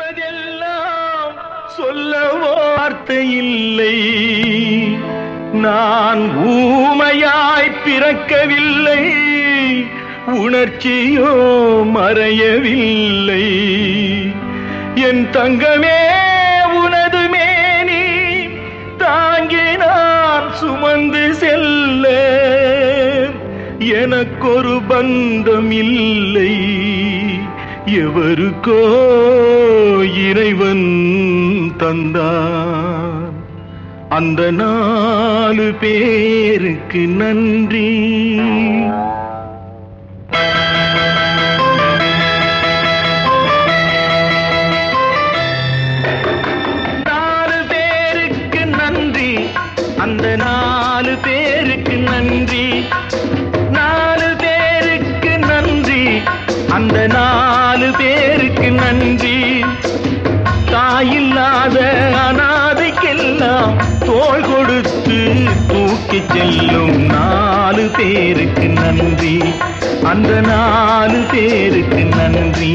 உள்ளதெல்லாம் சொல்ல வார்த்தை இல்லை. நான் ஊமையாய் பிறக்கவில்லை, உணர்ச்சியோ மறையவில்லை. என் தங்கமே உனது மேனி தாங்கி நான் சுமந்து செல்ல எனக்கொரு பந்தம் இல்லை. எவருக்கோ இறைவன் தந்தான். அந்த 4 பேருக்கு நன்றி. அந்த 4 பேருக்கு நன்றி. 4 பேருக்கு நன்றி. அந்த 4 பேருக்கு நன்றி. தாயில்லாத அனாதைக்கெல்லாம் தோள் கொடுத்து தூக்கிச் செல்லும் 4 பேருக்கு நன்றி. அந்த 4 பேருக்கு நன்றி.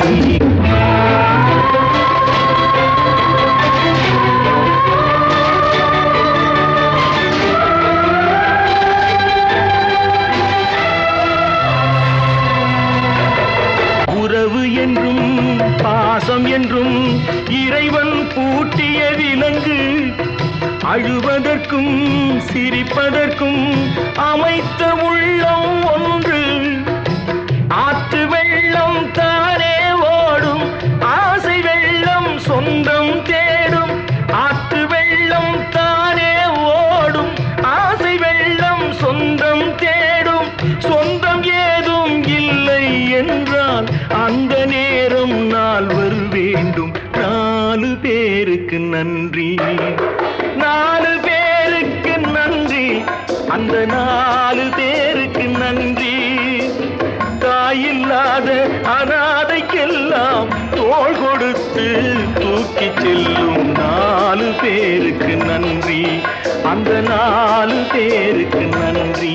உறவு என்றும் பாசம் என்றும் இறைவன் பூட்டிய விலங்கு. அழுவதற்கும் சிரிப்பதற்கும் அமைத்த உள்ளம் ஒன்று. ஆற்று வெள்ளம் தானே ஓடும், ஆசை வெள்ளம் சொந்தம் தேடும். ஆற்று வெள்ளம் தானே ஓடும், ஆசை வெள்ளம் சொந்தம் தேடும். சொந்தம் ஏதும் இல்லை என்றால் அந்த நேரம் 4 வேண்டும். 4 பேருக்கு நன்றி. 4 பேருக்கு நன்றி. அந்த 4 பேருக்கு நன்றி. தாயில்லாத அனாதைக்கெல்லாம் தோள் கொடுத்து தூக்கிச் செல்லும் 4 பேருக்கு நன்றி. அந்த 4 பேருக்கு நன்றி.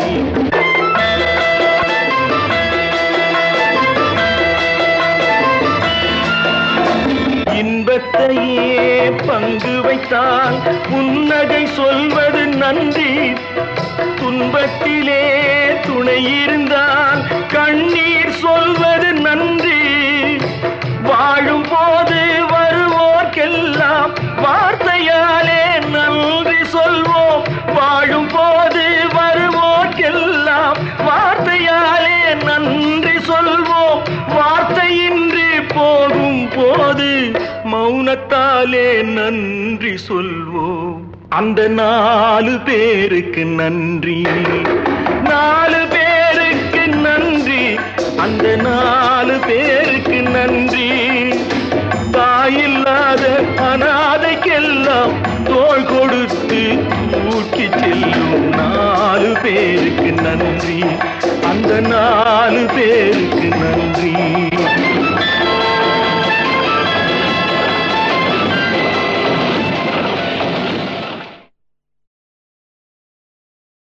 இன்பத்தையே பங்கு வைத்தால் புன்னகை சொல்வது நன்றி. துன்பத்திலே துணை இருந்தால் கண்ணீர் சொல்வது நன்றி. வாழும் போது வருவோர்க்கெல்லாம் வார்த்தையாலே நன்றி சொல்வோம். வாழும் போது வருவோர்க்கெல்லாம் வார்த்தையாலே நன்றி சொல்வோம். வார்த்தையின்றி போகும் போது மௌனத்தாலே நன்றி சொல்வோம். அந்த 4 பேருக்கு நன்றி. 4 பேருக்கு நன்றி. அந்த 4 பேருக்கு நன்றி. தாயில்லாத அனாதைக்கெல்லாம் தோள் கொடுத்து தூக்கிச் செல்லும் 4 பேருக்கு நன்றி. அந்த 4 பேருக்கு நன்றி.